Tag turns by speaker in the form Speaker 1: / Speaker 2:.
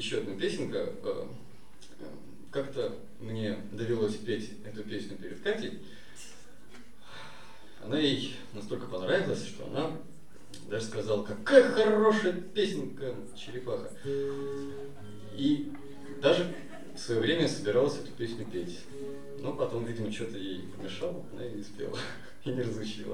Speaker 1: еще одна песенка. Как-то мне довелось петь эту песню перед Катей. Она ей настолько понравилась, что она даже сказала: какая хорошая песенка, черепаха. И даже в свое время собиралась эту песню петь. Но потом, видимо, что-то ей помешало, она и не спела, и не разучила.